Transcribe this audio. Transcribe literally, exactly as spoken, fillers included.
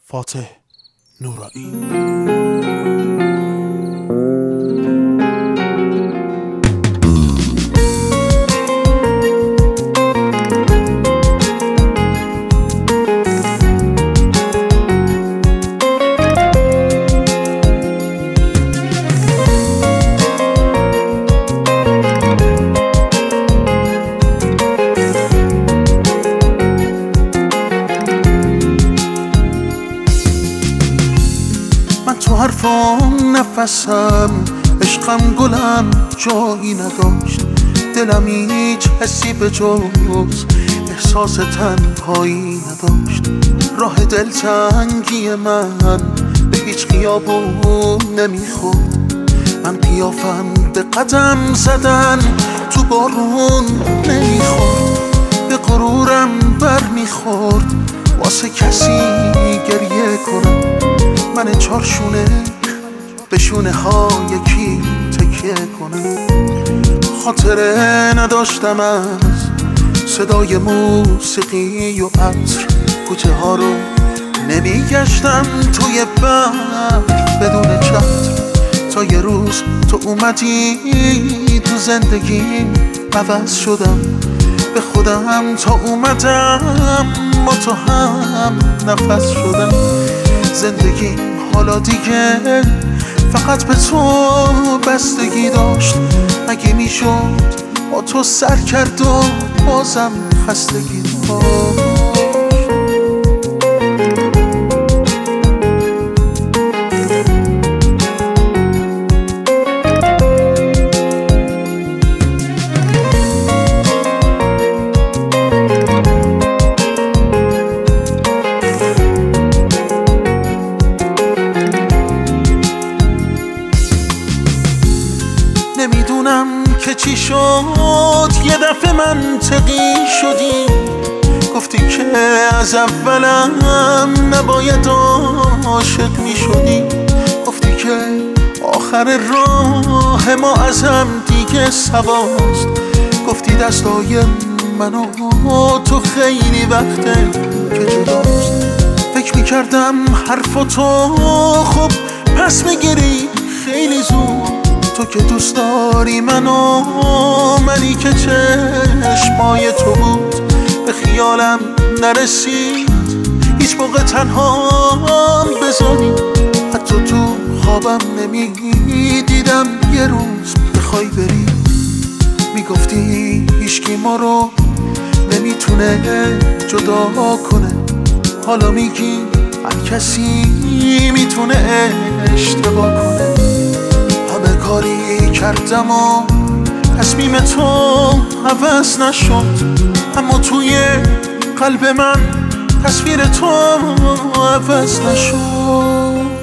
فاتح نورانی. تو حرفام نفسم، عشقم گلم جایی نداشت، دلم هیچ حسی به جز احساس تنهایی نداشت. راه دلتنگی من به هیچ خیابون نمیخورد، من قیافم به قدم زدن تو بارون نمیخورد. به غرورم بر میخورد واسه کسی گریه کنم، من چارشونه به شونه ها یکی تکیه کنم. خاطره نداشتم از صدای موسیقی و عطر، کوچه ها رو نمیگشتم توی بحر بدون چتر. تا یه روز تو اومدی تو زندگی عوض شدم، به خودم تا اومدم با تو هم نفس شدم. زندگی حالا دیگه فقط به تو بستگی داشت، اگه میشد با تو سر کرد و بازم خستگی داشت. نمیدونم که چی شد، یه دفعه منطقی شدی، گفتی که از اولم نباید عاشق میشدی. گفتی که آخر راه ما از هم دیگه سواست، گفتی دستای من و تو خیلی وقته که جداست. فکر میکردم حرفاتو خب پس میگیری خیلی زود، تو که دوست داری منو، منی که چشمای تو بود. به خیالم نرسید هیچ موقع تنهام بذاری، حتی تو خوابم نمیدیدم یه روز بخوای بری. میگفتی هیچکی ما رو نمیتونه جدا کنه، حالا میگی هر کسی میتونه اشتباه کنه. همه کاری کردم و تصمیم تو عوض نشد، اما توی قلب من تصویر تو عوض نشد.